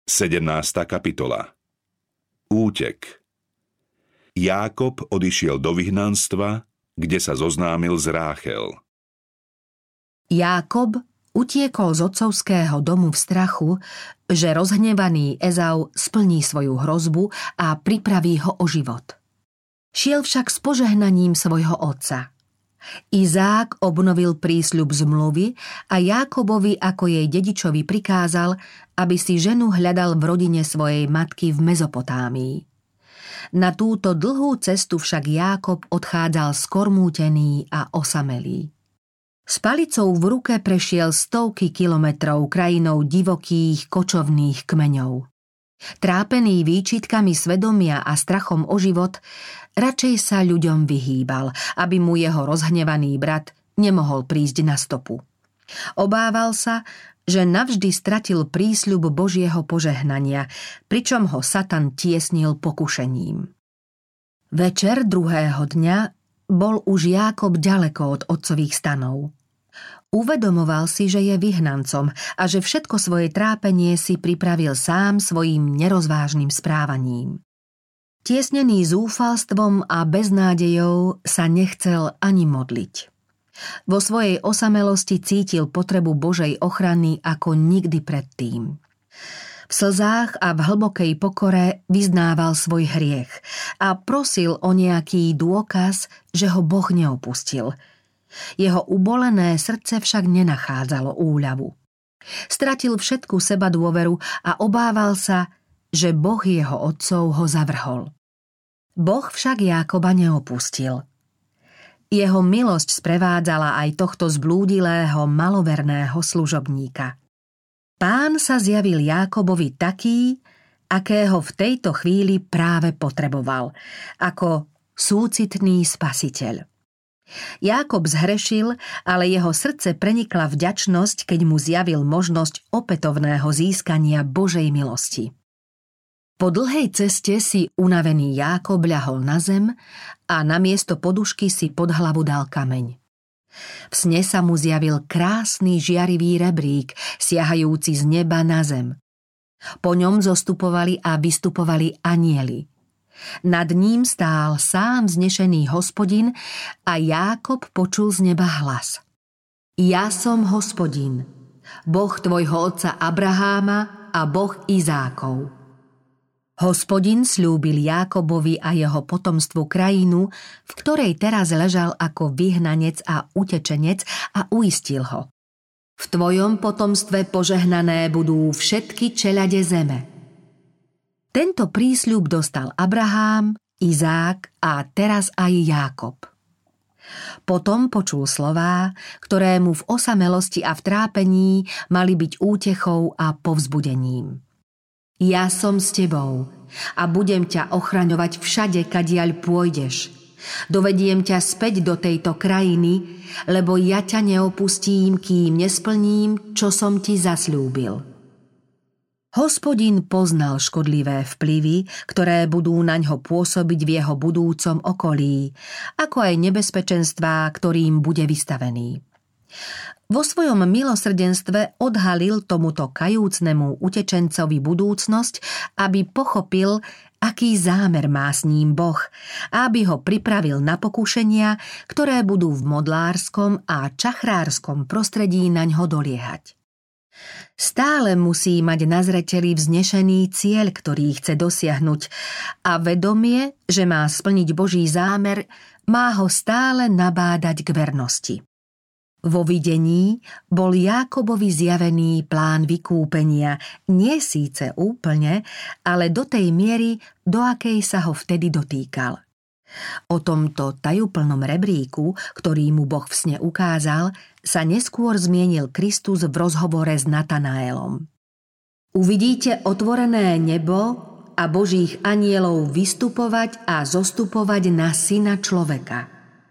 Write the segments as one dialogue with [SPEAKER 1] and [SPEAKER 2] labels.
[SPEAKER 1] 17. kapitola. Útek. Jákob odišiel do vyhnanstva, kde sa zoznámil s Ráchel.
[SPEAKER 2] Jákob utiekol z otcovského domu v strachu, že rozhnevaný Ezau splní svoju hrozbu a pripraví ho o život. Šiel však s požehnaním svojho otca. Izák obnovil prísľub zmluvy a Jákobovi ako jej dedičovi prikázal, aby si ženu hľadal v rodine svojej matky v Mezopotámii. Na túto dlhú cestu však Jákob odchádzal skormútený a osamelý. S palicou v ruke prešiel stovky kilometrov krajinou divokých, kočovných kmeňov. Trápený výčitkami svedomia a strachom o život, radšej sa ľuďom vyhýbal, aby mu jeho rozhnevaný brat nemohol prísť na stopu. Obával sa, že navždy stratil prísľub Božieho požehnania, pričom ho Satan tiesnil pokušením. Večer druhého dňa bol už Jákob ďaleko od otcových stanov. Uvedomoval si, že je vyhnancom a že všetko svoje trápenie si pripravil sám svojím nerozvážnym správaním. Tiesnený zúfalstvom a beznádejou sa nechcel ani modliť. Vo svojej osamelosti cítil potrebu Božej ochrany ako nikdy predtým. V slzách a v hlbokej pokore vyznával svoj hriech a prosil o nejaký dôkaz, že ho Boh neopustil. Jeho ubolené srdce však nenachádzalo úľavu. Stratil všetku sebadôveru a obával sa, že Boh jeho otcov ho zavrhol. Boh však Jákoba neopustil. Jeho milosť sprevádzala aj tohto zblúdilého, maloverného služobníka. Pán sa zjavil Jákobovi taký, akého v tejto chvíli práve potreboval, ako súcitný spasiteľ. Jákob zhrešil, ale jeho srdce prenikla vďačnosť, keď mu zjavil možnosť opätovného získania Božej milosti. Po dlhej ceste si unavený Jákob ľahol na zem a namiesto podušky si pod hlavu dal kameň. V sne sa mu zjavil krásny žiarivý rebrík, siahajúci z neba na zem. Po ňom zostupovali a vystupovali anjeli. Nad ním stál sám vznešený Hospodin a Jákob počul z neba hlas. Ja som Hospodin, Boh tvojho otca Abraháma a Boh Izákov. Hospodin sľúbil Jákobovi a jeho potomstvu krajinu, v ktorej teraz ležal ako vyhnanec a utečenec, a uistil ho. V tvojom potomstve požehnané budú všetky čeľade zeme. Tento prísľub dostal Abrahám, Izák a teraz aj Jákob. Potom počul slová, ktoré mu v osamelosti a v trápení mali byť útechou a povzbudením. Ja som s tebou a budem ťa ochraňovať všade, kadiaľ pôjdeš. Dovediem ťa späť do tejto krajiny, lebo ja ťa neopustím, kým nesplním, čo som ti zasľúbil. Hospodin poznal škodlivé vplyvy, ktoré budú naňho pôsobiť v jeho budúcom okolí, ako aj nebezpečenstvá, ktorým bude vystavený. Vo svojom milosrdenstve odhalil tomuto kajúcnemu utečencovi budúcnosť, aby pochopil, aký zámer má s ním Boh, a aby ho pripravil na pokušenia, ktoré budú v modlárskom a čachrárskom prostredí naňho doliehať. Stále musí mať na zreteli vznešený cieľ, ktorý chce dosiahnuť, a vedomie, že má splniť Boží zámer, má ho stále nabádať k vernosti. Vo videní bol Jákobovi zjavený plán vykúpenia, nie síce úplne, ale do tej miery, do akej sa ho vtedy dotýkal. O tomto tajúplnom rebríku, ktorý mu Boh v sne ukázal, sa neskôr zmienil Kristus v rozhovore s Natanaelom. Uvidíte otvorené nebo a Božích anjelov vystupovať a zostupovať na Syna človeka.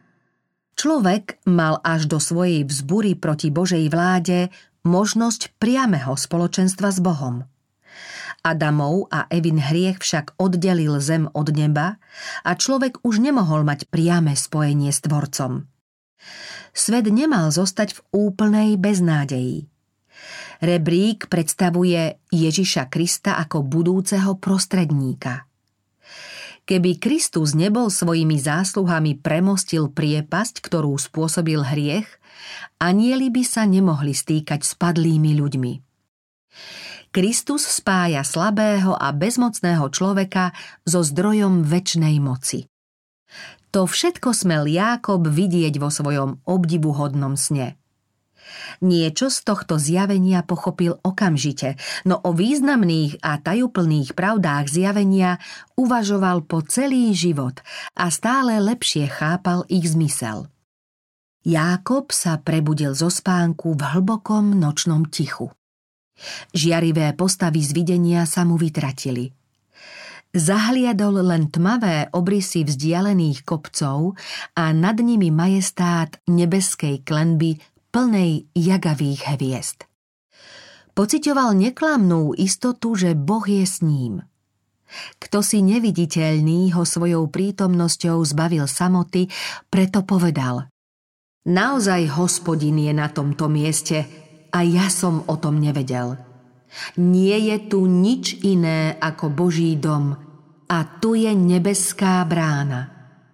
[SPEAKER 2] Človek mal až do svojej vzbury proti Božej vláde možnosť priameho spoločenstva s Bohom. Adamov a Evin hriech však oddelil zem od neba a človek už nemohol mať priame spojenie s Tvorcom. Svet nemal zostať v úplnej beznádeji. Rebrík predstavuje Ježiša Krista ako budúceho prostredníka. Keby Kristus nebol svojimi zásluhami premostil priepasť, ktorú spôsobil hriech, anjeli by sa nemohli stýkať s padlými ľuďmi. Kristus spája slabého a bezmocného človeka so zdrojom večnej moci. To všetko smel Jákob vidieť vo svojom obdivuhodnom sne. Niečo z tohto zjavenia pochopil okamžite, no o významných a tajúplných pravdách zjavenia uvažoval po celý život a stále lepšie chápal ich zmysel. Jákob sa prebudil zo spánku v hlbokom nočnom tichu. Žiarivé postavy z videnia sa mu vytratili. Zahliadol len tmavé obrysy vzdialených kopcov a nad nimi majestát nebeskej klenby plnej jagavých hviezd. Pociťoval neklamnú istotu, že Boh je s ním. Kto si neviditeľný ho svojou prítomnosťou zbavil samoty, preto povedal: Naozaj Hospodin je na tomto mieste a ja som o tom nevedel. Nie je tu nič iné ako Boží dom a tu je nebeská brána.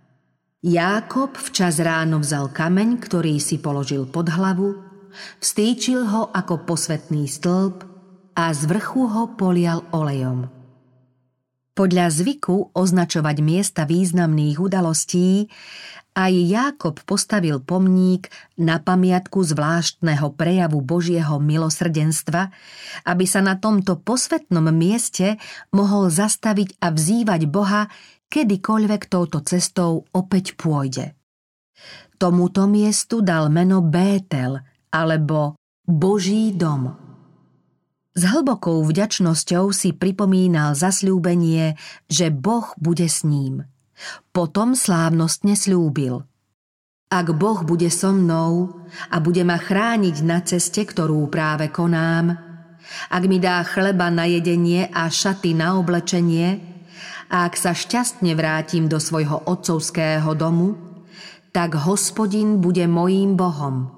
[SPEAKER 2] Jákob včas ráno vzal kameň, ktorý si položil pod hlavu, vstýčil ho ako posvätný stĺp a z vrchu ho polial olejom. Podľa zvyku označovať miesta významných udalostí aj Jákob postavil pomník na pamiatku zvláštneho prejavu Božieho milosrdenstva, aby sa na tomto posvätnom mieste mohol zastaviť a vzývať Boha, kedykoľvek touto cestou opäť pôjde. Tomuto miestu dal meno Bétel, alebo Boží dom. S hlbokou vďačnosťou si pripomínal zasľúbenie, že Boh bude s ním. Potom slávnostne sľúbil: Ak Boh bude so mnou a bude ma chrániť na ceste, ktorú práve konám, ak mi dá chleba na jedenie a šaty na oblečenie, a ak sa šťastne vrátim do svojho otcovského domu, tak Hospodin bude mojím Bohom.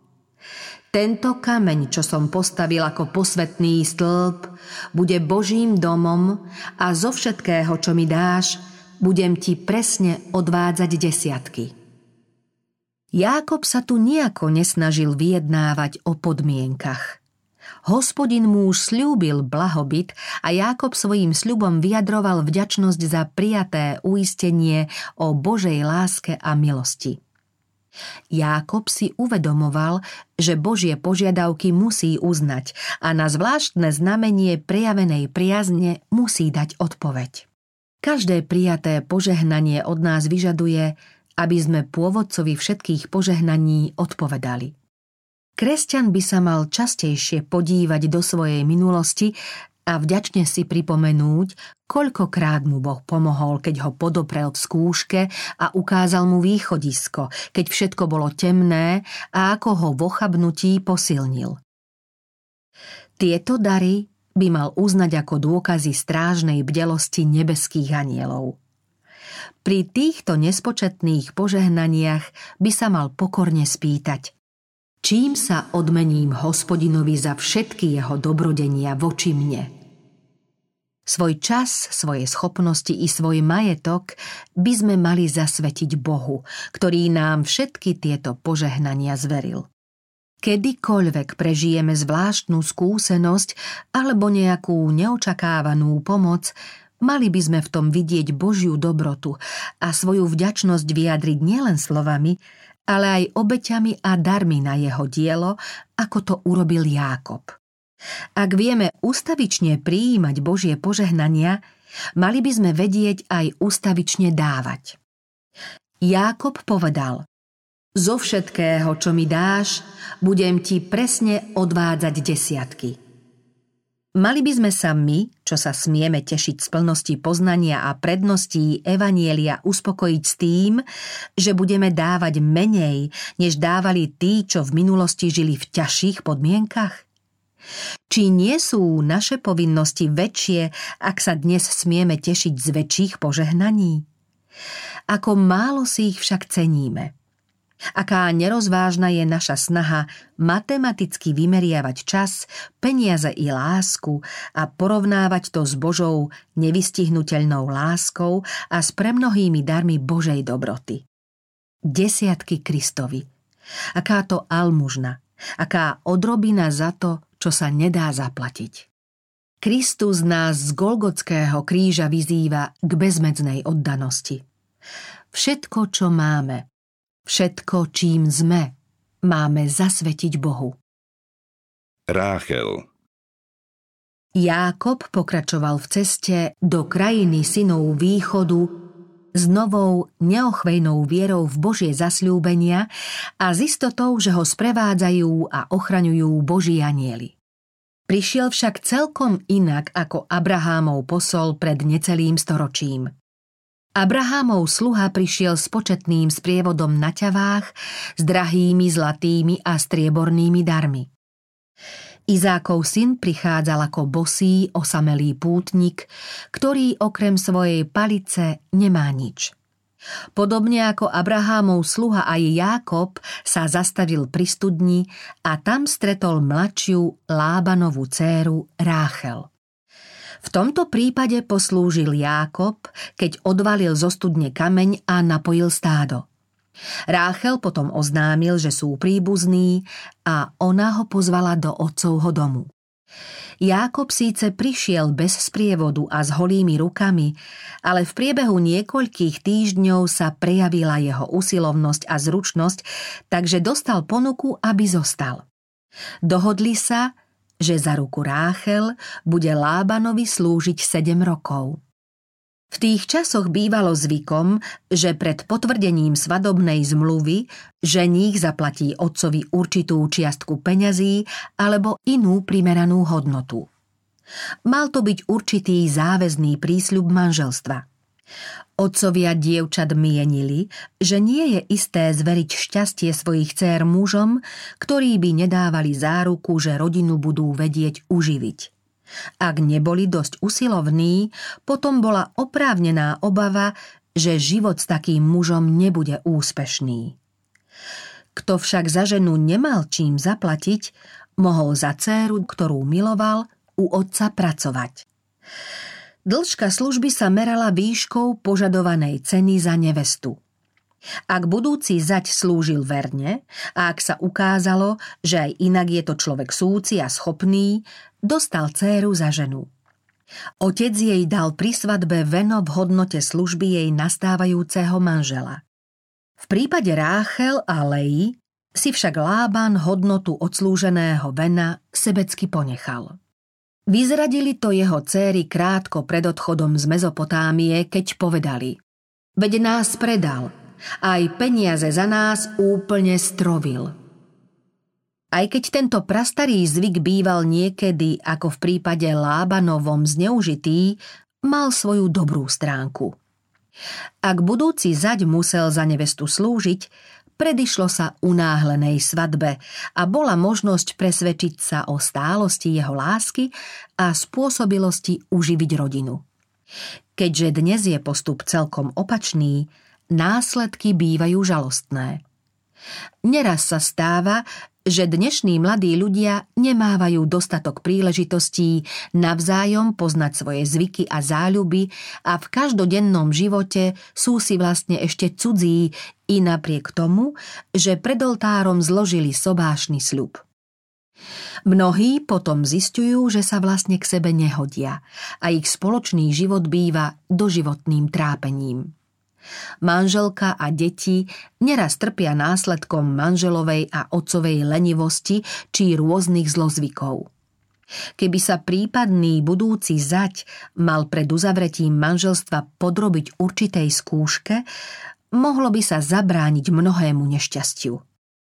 [SPEAKER 2] Tento kameň, čo som postavil ako posvätný stĺp, bude Božím domom a zo všetkého, čo mi dáš, budem ti presne odvádzať desiatky. Jákob sa tu nejako nesnažil vyjednávať o podmienkach. Hospodin mu už sľúbil blahobyt a Jákob svojím sľubom vyjadroval vďačnosť za prijaté uistenie o Božej láske a milosti. Jákob si uvedomoval, že Božie požiadavky musí uznať a na zvláštne znamenie prejavenej priazne musí dať odpoveď. Každé prijaté požehnanie od nás vyžaduje, aby sme pôvodcovi všetkých požehnaní odpovedali. Kresťan by sa mal častejšie podívať do svojej minulosti a vďačne si pripomenúť, koľkokrát mu Boh pomohol, keď ho podoprel v skúške a ukázal mu východisko, keď všetko bolo temné a ako ho v ochabnutí posilnil. Tieto dary by mal uznať ako dôkazy strážnej bdelosti nebeských anjelov. Pri týchto nespočetných požehnaniach by sa mal pokorne spýtať: čím sa odmením Hospodinovi za všetky jeho dobrodenia voči mne? Svoj čas, svoje schopnosti i svoj majetok by sme mali zasvetiť Bohu, ktorý nám všetky tieto požehnania zveril. Kedykoľvek prežijeme zvláštnu skúsenosť alebo nejakú neočakávanú pomoc, mali by sme v tom vidieť Božiu dobrotu a svoju vďačnosť vyjadriť nielen slovami, ale aj obeťami a darmi na jeho dielo, ako to urobil Jákob. Ak vieme ustavične prijímať Božie požehnania, mali by sme vedieť aj ustavične dávať. Jákob povedal: zo všetkého, čo mi dáš, budem ti presne odvádzať desiatky. Mali by sme sa my, čo sa smieme tešiť z plnosti poznania a predností evanjelia, uspokojiť s tým, že budeme dávať menej, než dávali tí, čo v minulosti žili v ťažších podmienkach? Či nie sú naše povinnosti väčšie, ak sa dnes smieme tešiť z väčších požehnaní? Ako málo si ich však ceníme. Aká nerozvážna je naša snaha matematicky vymeriavať čas, peniaze i lásku a porovnávať to s Božou nevystihnuteľnou láskou a s premnohými darmi Božej dobroty. Desiatky Kristovi. Aká to almužna, aká odrobina za to, čo sa nedá zaplatiť. Kristus nás z Golgotského kríža vyzýva k bezmedznej oddanosti. Všetko, čo máme, všetko, čím sme, máme zasvetiť Bohu.
[SPEAKER 1] Ráchel.
[SPEAKER 2] Jákob pokračoval v ceste do krajiny synov východu s novou, neochvejnou vierou v Božie zasľúbenia a s istotou, že ho sprevádzajú a ochraňujú Boží anjeli. Prišiel však celkom inak ako Abrahámov posol pred necelým storočím. Abrahámov sluha prišiel s početným sprievodom na ťavách, s drahými zlatými a striebornými darmi. Izákov syn prichádzal ako bosý, osamelý pútnik, ktorý okrem svojej palice nemá nič. Podobne ako Abrahámov sluha aj Jákob sa zastavil pri studni a tam stretol mladšiu Lábanovú dcéru Ráchel. V tomto prípade poslúžil Jákob, keď odvalil zo studne kameň a napojil stádo. Ráchel potom oznámil, že sú príbuzní a ona ho pozvala do otcovho domu. Jákob síce prišiel bez sprievodu a s holými rukami, ale v priebehu niekoľkých týždňov sa prejavila jeho usilovnosť a zručnosť, takže dostal ponuku, aby zostal. Dohodli sa, že za ruku Ráchel bude Lábanovi slúžiť 7 rokov. V tých časoch bývalo zvykom, že pred potvrdením svadobnej zmluvy ženích zaplatí otcovi určitú čiastku peňazí alebo inú primeranú hodnotu. Mal to byť určitý záväzný prísľub manželstva. Otcovia dievčat mienili, že nie je isté zveriť šťastie svojich dcér mužom, ktorí by nedávali záruku, že rodinu budú vedieť uživiť. Ak neboli dosť usilovní, potom bola oprávnená obava, že život s takým mužom nebude úspešný. Kto však za ženu nemal čím zaplatiť, mohol za dcéru, ktorú miloval, u otca pracovať. Dĺžka služby sa merala výškou požadovanej ceny za nevestu. Ak budúci zať slúžil verne a ak sa ukázalo, že aj inak je to človek súci a schopný, dostal dcéru za ženu. Otec jej dal pri svadbe veno v hodnote služby jej nastávajúceho manžela. V prípade Ráchel a Leji si však Lában hodnotu odslúženého vena sebecky ponechal. Vyzradili to jeho dcéry krátko pred odchodom z Mezopotámie, keď povedali: Veď nás predal, aj peniaze za nás úplne strovil. Aj keď tento prastarý zvyk býval niekedy, ako v prípade Lábanovom, zneužitý, mal svoju dobrú stránku. Ak budúci zať musel za nevestu slúžiť, predišlo sa unáhlenej svadbe a bola možnosť presvedčiť sa o stálosti jeho lásky a spôsobilosti uživiť rodinu. Keďže dnes je postup celkom opačný, následky bývajú žalostné. Neraz sa stáva, že dnešní mladí ľudia nemávajú dostatok príležitostí navzájom poznať svoje zvyky a záľuby a v každodennom živote sú si vlastne ešte cudzí i napriek tomu, že pred oltárom zložili sobášny sľub. Mnohí potom zisťujú, že sa vlastne k sebe nehodia a ich spoločný život býva doživotným trápením. Manželka a deti neraz trpia následkom manželovej a otcovej lenivosti či rôznych zlozvykov. Keby sa prípadný budúci zať mal pred uzavretím manželstva podrobiť určitej skúške, mohlo by sa zabrániť mnohému nešťastiu.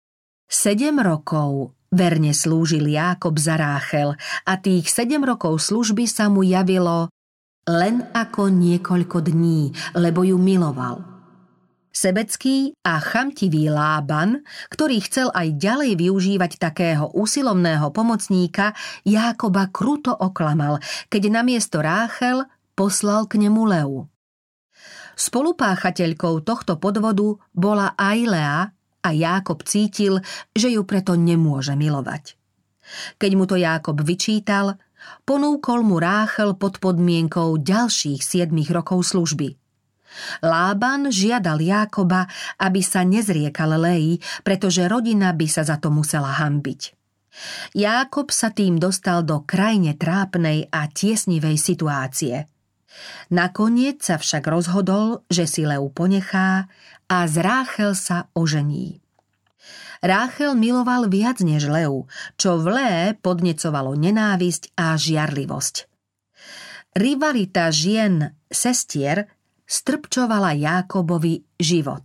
[SPEAKER 2] 7 rokov verne slúžil Jákob za Ráchel a tých 7 rokov služby sa mu javilo len ako niekoľko dní, lebo ju miloval. Sebecký a chamtivý Lában, ktorý chcel aj ďalej využívať takého úsilovného pomocníka, Jákoba kruto oklamal, keď namiesto Ráchel poslal k nemu Leu. Spolupáchateľkou tohto podvodu bola aj Lea, a Jákob cítil, že ju preto nemôže milovať. Keď mu to Jákob vyčítal, ponúkol mu Ráchel pod podmienkou ďalších 7 rokov služby. Lában žiadal Jákoba, aby sa nezriekal Léi, pretože rodina by sa za to musela hanbiť. Jákob sa tým dostal do krajne trápnej a tiesnivej situácie. Nakoniec sa však rozhodol, že si Leu ponechá a z Ráchel sa ožení. Ráchel miloval viac než Leu, čo v Lé podnecovalo nenávisť a žiarlivosť. Rivalita žien sestier strpčovala Jákobovi život.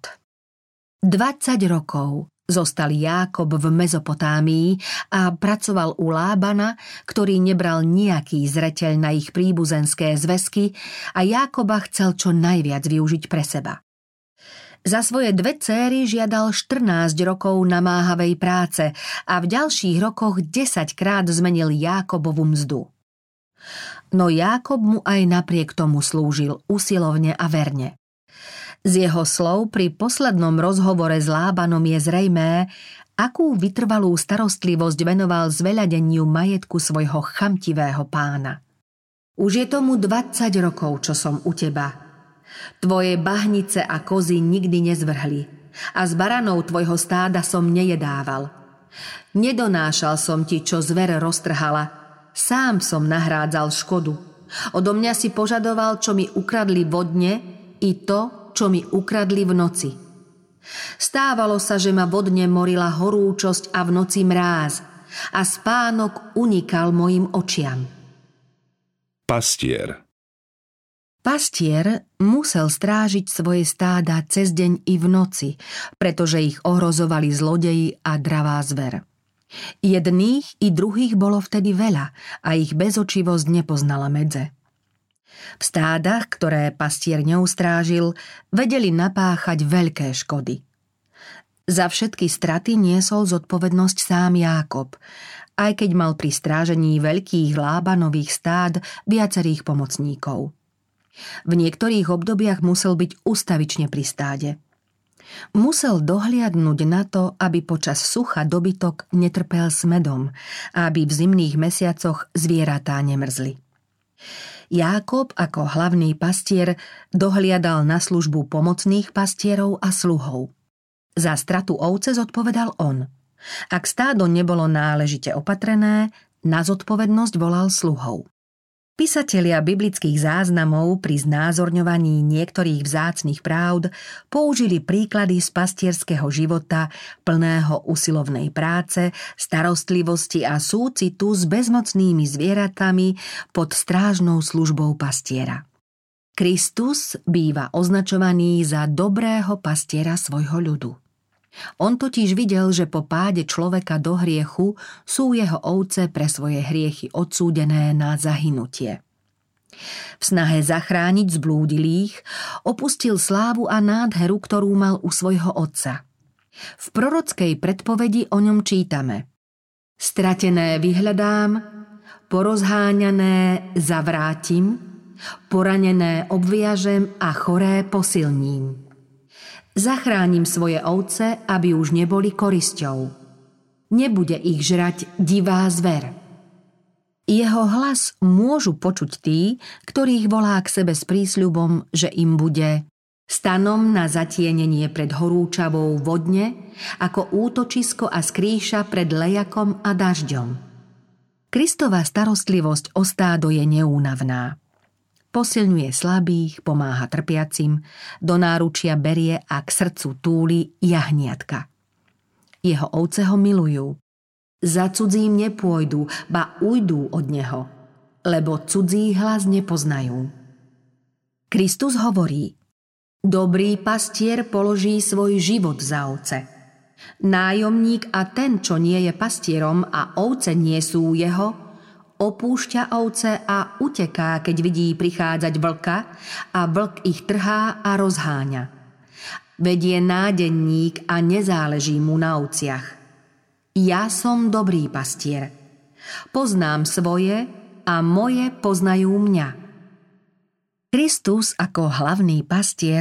[SPEAKER 2] 20 rokov zostal Jákob v Mezopotámii a pracoval u Lábana, ktorý nebral nejaký zreteľ na ich príbuzenské zväzky a Jákoba chcel čo najviac využiť pre seba. Za svoje 2 céry žiadal 14 rokov namáhavej práce a v ďalších rokoch 10-krát zmenil Jákobovu mzdu. No Jákob mu aj napriek tomu slúžil usilovne a verne. Z jeho slov pri poslednom rozhovore s Lábanom je zrejmé, akú vytrvalú starostlivosť venoval zveľadeniu majetku svojho chamtivého pána. Už je tomu 20 rokov, čo som u teba. Tvoje bahnice a kozy nikdy nezvrhli a z baranov tvojho stáda som nejedával. Nedonášal som ti, čo zver roztrhala, sám som nahrádzal škodu. Odo mňa si požadoval, čo mi ukradli vo dne, i to, čo mi ukradli v noci. Stávalo sa, že ma vodne morila horúčosť a v noci mráz a spánok unikal mojim očiam.
[SPEAKER 1] Pastier.
[SPEAKER 2] Pastier musel strážiť svoje stáda cez deň i v noci, pretože ich ohrozovali zlodeji a dravá zver. Jedných i druhých bolo vtedy veľa a ich bezočivosť nepoznala medze. V stádach, ktoré pastier neustrážil, vedeli napáchať veľké škody. Za všetky straty niesol zodpovednosť sám Jákob, aj keď mal pri strážení veľkých Lábanových stád viacerých pomocníkov. V niektorých obdobiach musel byť ustavične pri stáde. Musel dohliadnuť na to, aby počas sucha dobytok netrpel smedom a aby v zimných mesiacoch zvieratá nemrzli. Jákob ako hlavný pastier dohliadal na službu pomocných pastierov a sluhov. Za stratu ovce zodpovedal on. Ak stádo nebolo náležite opatrené, na zodpovednosť volal sluhov. Pisatelia biblických záznamov pri znázorňovaní niektorých vzácnych pravd použili príklady z pastierského života plného usilovnej práce, starostlivosti a súcitu s bezmocnými zvieratami pod strážnou službou pastiera. Kristus býva označovaný za dobrého pastiera svojho ľudu. On totiž videl, že po páde človeka do hriechu sú jeho ovce pre svoje hriechy odsúdené na zahynutie. V snahe zachrániť zblúdilých opustil slávu a nádheru, ktorú mal u svojho otca. V prorockej predpovedi o ňom čítame: Stratené vyhľadám, porozháňané zavrátim, poranené obviažem a choré posilním. Zachránim svoje ovce, aby už neboli korisťou. Nebude ich žrať divá zver. Jeho hlas môžu počuť tí, ktorých volá k sebe s prísľubom, že im bude stanom na zatienenie pred horúčavou vodne, ako útočisko a skrýša pred lejakom a dažďom. Kristova starostlivosť o stádo je neúnavná. Posilňuje slabých, pomáha trpiacim, do náručia berie a k srdcu túli jahniatka. Jeho ovce ho milujú. Za cudzím nepôjdu, ba ujdú od neho, lebo cudzí hlas nepoznajú. Kristus hovorí: Dobrý pastier položí svoj život za ovce. Nájomník a ten, čo nie je pastierom a ovce nie sú jeho, opúšťa ovce a uteká, keď vidí prichádzať vlka a vlk ich trhá a rozháňa. Veď je nádenník a nezáleží mu na ovciach. Ja som dobrý pastier. Poznám svoje a moje poznajú mňa. Kristus ako hlavný pastier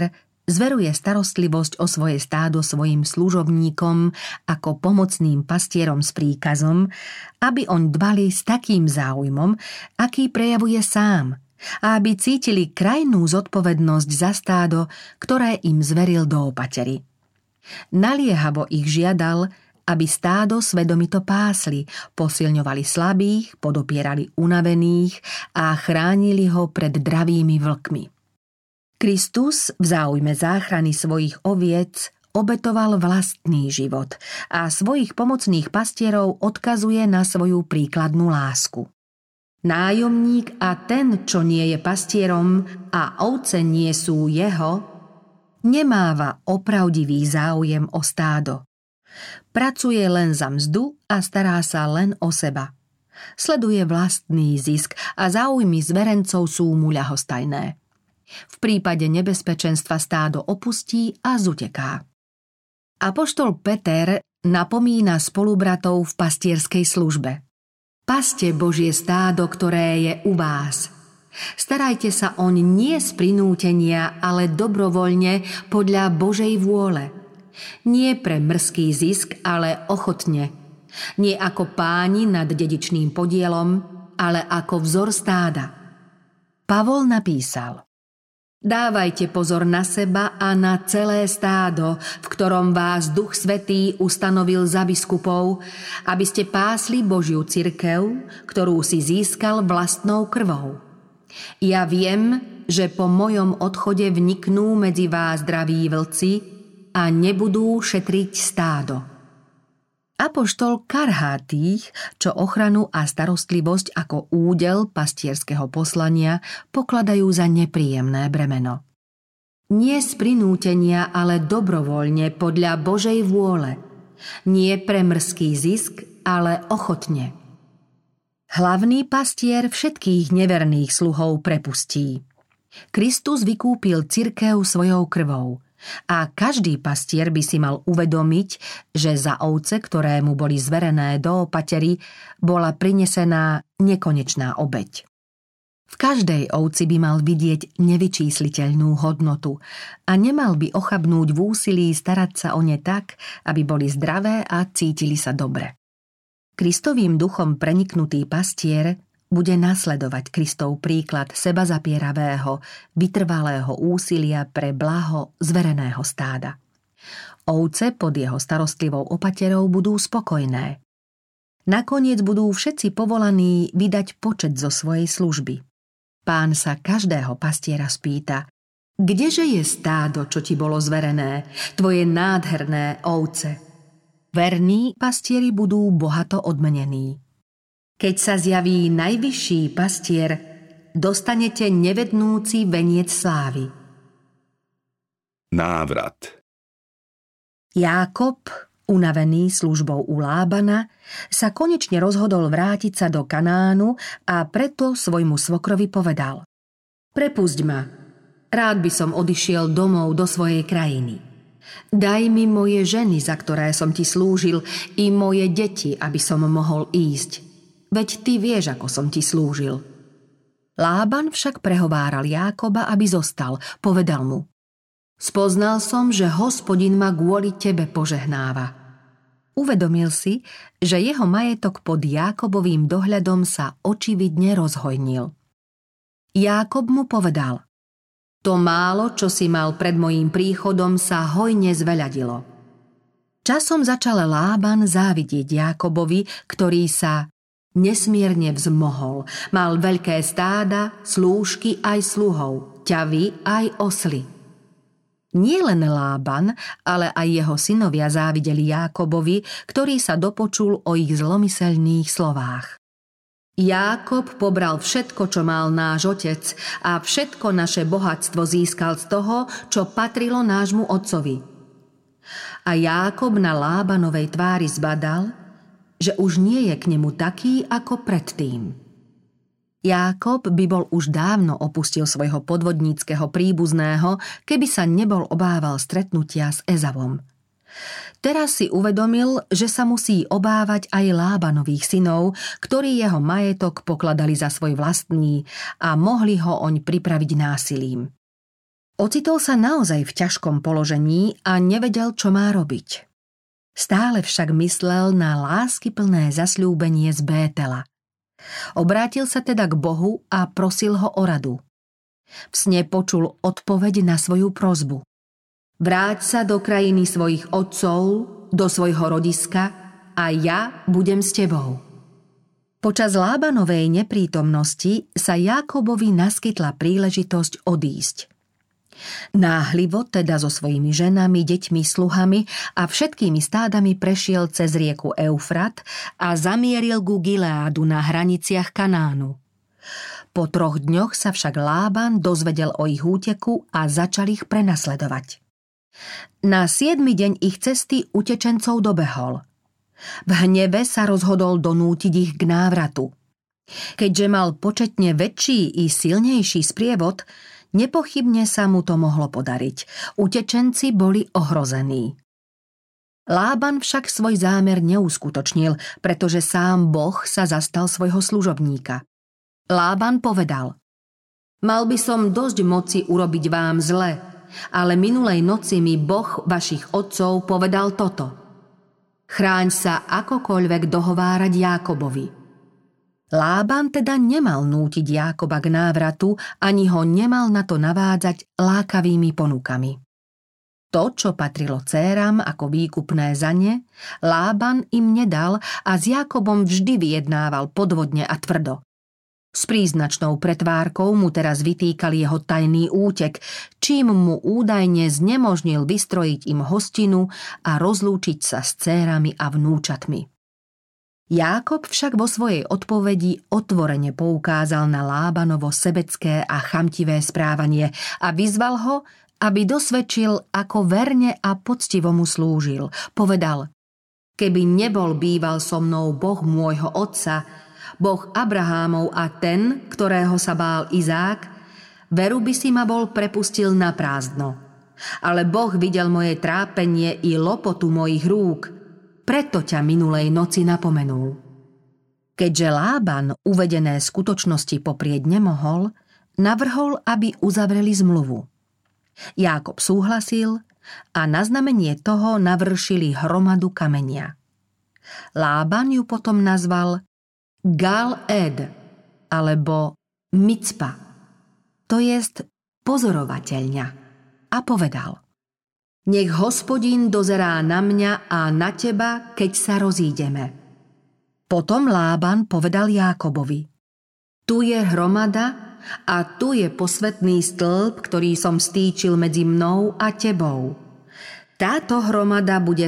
[SPEAKER 2] Zveruje starostlivosť o svoje stádo svojim služobníkom ako pomocným pastierom s príkazom, aby oň dbali s takým záujmom, aký prejavuje sám, a aby cítili krajnú zodpovednosť za stádo, ktoré im zveril do opatery. Naliehavo ich žiadal, aby stádo svedomito pásli, posilňovali slabých, podopierali unavených a chránili ho pred dravými vlkmi. Kristus v záujme záchrany svojich oviec obetoval vlastný život a svojich pomocných pastierov odkazuje na svoju príkladnú lásku. Nájomník a ten, čo nie je pastierom a ovce nie sú jeho, nemáva opravdivý záujem o stádo. Pracuje len za mzdu a stará sa len o seba. Sleduje vlastný zisk a záujmy zverencov sú mu ľahostajné. V prípade nebezpečenstva stádo opustí a zuteká. Apoštol Peter napomína spolubratov v pastierskej službe. Paste Božie stádo, ktoré je u vás. Starajte sa oň nie z prinútenia, ale dobrovoľne podľa Božej vôle. Nie pre mrzký zisk, ale ochotne. Nie ako páni nad dedičným podielom, ale ako vzor stáda. Pavol napísal: Dávajte pozor na seba a na celé stádo, v ktorom vás Duch Svätý ustanovil za biskupov, aby ste pásli Božiu cirkev, ktorú si získal vlastnou krvou. Ja viem, že po mojom odchode vniknú medzi vás draví vlci a nebudú šetriť stádo. Apoštol karhá tých, čo ochranu a starostlivosť ako údel pastierského poslania pokladajú za nepríjemné bremeno. Nie z prinútenia, ale dobrovoľne podľa Božej vôle. Nie pre mrzký zisk, ale ochotne. Hlavný pastier všetkých neverných sluhov prepustí. Kristus vykúpil cirkev svojou krvou. A každý pastier by si mal uvedomiť, že za ovce, ktoré mu boli zverené do opatery, bola prinesená nekonečná obeť. V každej ovci by mal vidieť nevyčísliteľnú hodnotu a nemal by ochabnúť v úsilí starať sa o ne tak, aby boli zdravé a cítili sa dobre. Kristovým duchom preniknutý pastier bude nasledovať Kristov príklad sebazapieravého, vytrvalého úsilia pre blaho zvereného stáda. Ovce pod jeho starostlivou opaterou budú spokojné. Nakoniec budú všetci povolaní vydať počet zo svojej služby. Pán sa každého pastiera spýta: Kdeže je stádo, čo ti bolo zverené, tvoje nádherné ovce? Verní pastieri budú bohato odmenení. Keď sa zjaví najvyšší pastier, dostanete nevednúci veniec slávy.
[SPEAKER 1] Návrat.
[SPEAKER 2] Jákob, unavený službou u Lábana, sa konečne rozhodol vrátiť sa do Kanánu a preto svojmu svokrovi povedal: Prepusť ma, rád by som odišiel domov do svojej krajiny. Daj mi moje ženy, za ktoré som ti slúžil, i moje deti, aby som mohol ísť. Veď ty vieš, ako som ti slúžil. Lában však prehováral Jákoba, aby zostal. Povedal mu: Spoznal som, že Hospodin ma kvôli tebe požehnáva. Uvedomil si, že jeho majetok pod Jákobovým dohľadom sa očividne rozhojnil. Jákob mu povedal: To málo, čo si mal pred mojím príchodom, sa hojne zveľadilo. Časom začal Lában závidieť Jákobovi, ktorý sa nesmierne vzmohol. Mal veľké stáda, slúžky aj sluhov, ťavy aj osly. Nie len Lában, ale aj jeho synovia závideli Jákobovi, ktorý sa dopočul o ich zlomyselných slovách. Jákob pobral všetko, čo mal náš otec, a všetko naše bohatstvo získal z toho, čo patrilo nášmu otcovi. A Jákob na Lábanovej tvári zbadal, že už nie je k nemu taký ako predtým. Jákob by bol už dávno opustil svojho podvodníckeho príbuzného, keby sa nebol obával stretnutia s Ezavom. Teraz si uvedomil, že sa musí obávať aj Lábanových synov, ktorí jeho majetok pokladali za svoj vlastný a mohli ho oň pripraviť násilím. Ocitol sa naozaj v ťažkom položení a nevedel, čo má robiť. Stále však myslel na láskyplné zasľúbenie z Bétela. Obrátil sa teda k Bohu a prosil ho o radu. V sne počul odpoveď na svoju prosbu. Vráť sa do krajiny svojich otcov, do svojho rodiska a ja budem s tebou. Počas Lábanovej neprítomnosti sa Jákobovi naskytla príležitosť odísť. Náhlivo teda so svojimi ženami, deťmi, sluhami a všetkými stádami prešiel cez rieku Eufrat a zamieril ku Gileádu na hraniciach Kanánu. Po 3 dňoch sa však Lában dozvedel o ich úteku a začal ich prenasledovať. Na 7. deň ich cesty utečencov dobehol. V hneve sa rozhodol donútiť ich k návratu. Keďže mal početne väčší i silnejší sprievod, nepochybne sa mu to mohlo podariť. Utečenci boli ohrození. Lában však svoj zámer neuskutočnil, pretože sám Boh sa zastal svojho služobníka. Lában povedal: Mal by som dosť moci urobiť vám zle, ale minulej noci mi Boh vašich otcov povedal toto: Chráň sa akokoľvek dohovárať Jákobovi. Lában teda nemal nútiť Jákoba k návratu, ani ho nemal na to navádzať lákavými ponukami. To, čo patrilo dcéram ako výkupné za ne, Lában im nedal a s Jákobom vždy vyjednával podvodne a tvrdo. S príznačnou pretvárkou mu teraz vytýkal jeho tajný útek, čím mu údajne znemožnil vystrojiť im hostinu a rozlúčiť sa s dcérami a vnúčatmi. Jákob však vo svojej odpovedi otvorene poukázal na Lábanovo sebecké a chamtivé správanie a vyzval ho, aby dosvedčil, ako verne a poctivo mu slúžil. Povedal: Keby nebol býval so mnou Boh môjho otca, Boh Abrahámov a ten, ktorého sa bál Izák, veru by si ma bol prepustil na prázdno. Ale Boh videl moje trápenie i lopotu mojich rúk, preto ťa minulej noci napomenul. Keďže Lában uvedené skutočnosti poprieť nemohol, navrhol, aby uzavreli zmluvu. Jákob súhlasil a na znamenie toho navršili hromadu kamenia. Lában ju potom nazval Gal-ed, alebo Micpa, to jest pozorovateľňa, a povedal: Nech Hospodín dozerá na mňa a na teba, keď sa rozídeme. Potom Lában povedal Jákobovi: Tu je hromada a tu je posvätný stĺp, ktorý som stýčil medzi mnou a tebou. Táto hromada bude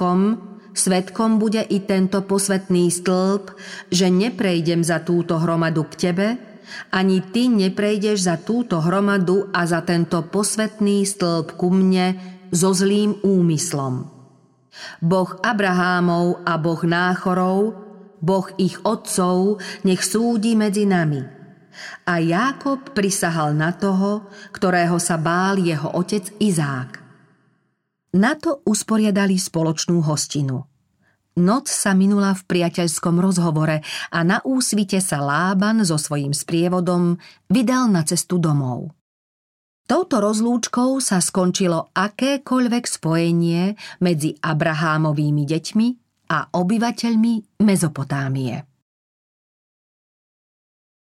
[SPEAKER 2] svedkom bude i tento posvätný stĺp, že neprejdem za túto hromadu k tebe, ani ty neprejdeš za túto hromadu a za tento posvätný stĺp ku mne so zlým úmyslom. Boh Abrahámov a Boh Náchorov, Boh ich otcov, nech súdi medzi nami. A Jákob prisahal na toho, ktorého sa bál jeho otec Izák. Na to usporiadali spoločnú hostinu. Noc sa minula v priateľskom rozhovore a na úsvite sa Lában so svojím sprievodom vydal na cestu domov. Touto rozlúčkou sa skončilo akékoľvek spojenie medzi Abrahámovými deťmi a obyvateľmi Mezopotámie.